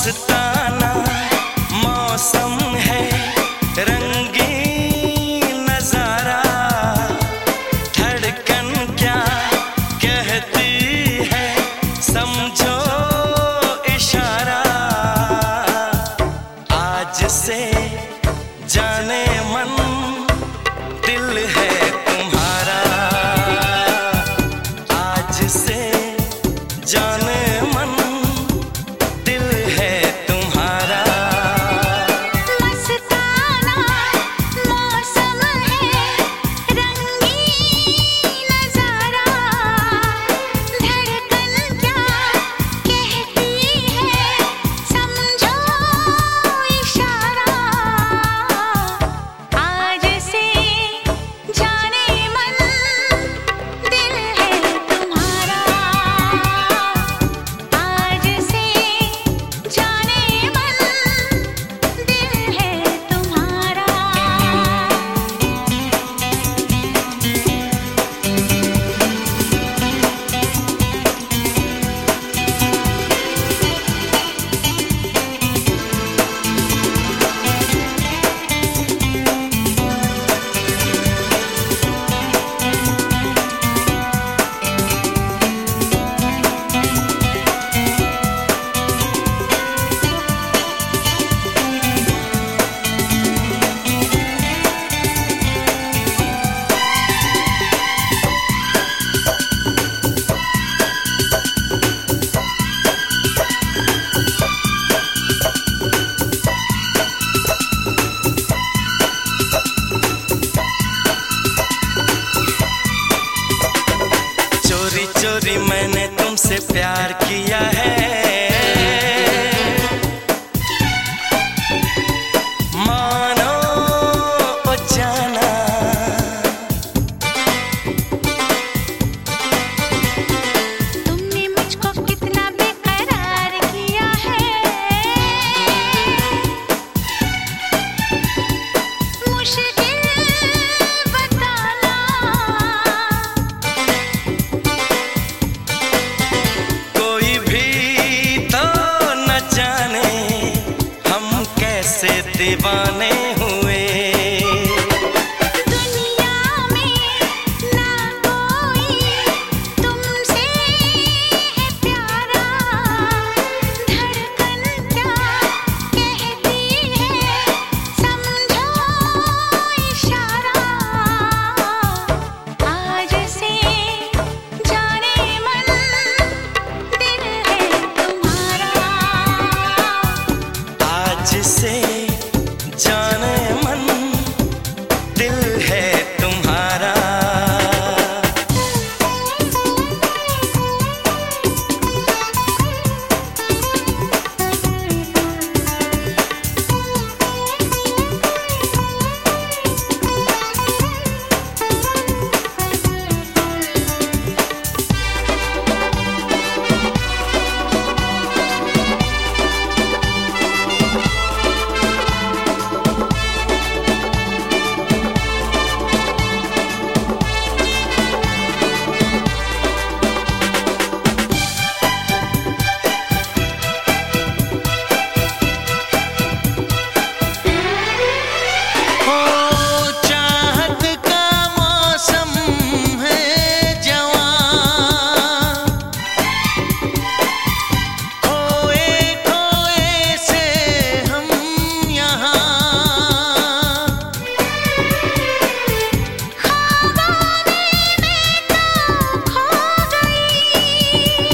मस्ताना मौसम है, रंगीन नजारा, धड़कन क्या कहती है समझो इशारा। आज से जाने मन दिल है तुम्हारा, आज से जाने मन दिल है तुम्हारा। मस्ताना मौसम है, रंगीन नजारा, धड़कन क्या कहती है समझो इशारा। आज से जाने मन दिल है तुम्हारा, आज से जाने मन दिल है तुम्हारा। चोरी चोरी मैंने तुमसे प्यार किया है, मानो ओ जाना। तुमने मुझको कितना बेकरार किया है, मुश्किल बताना। कोई भी तो न जाने हम कैसे दीवाने हुए। दुनिया में ना कोई तुमसे है प्यारा, धड़कन क्या कहती है समझो इशारा। आज से जाने मन दिल है तुम्हारा, आज से जाने मन दिल है तुम्हारा। हो चाहत का मौसम है जवां, खोए खोए से हम यहाँ। खाबों में तो खो गई,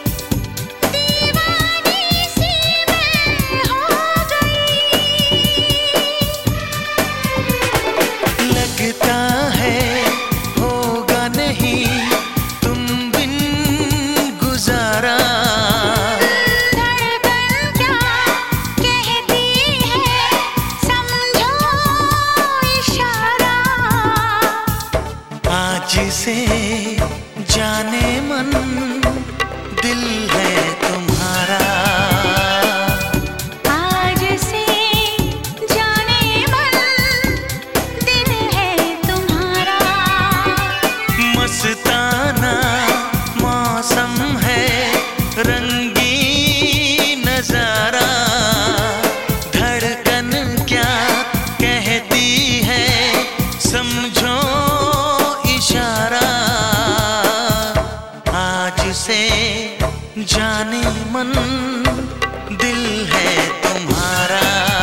दीवानी सी मैं हो गई। लगता है होगा नहीं तुम बिन गुजारा। धड़कन क्या कहती है समझो इशारा। आज से जाने मन दिल है तुम्हारा, आज से जाने मन दिल है तुम्हारा। मस्ताना मौसम है, रंगीन नजारा, से जाने मन दिल है तुम्हारा।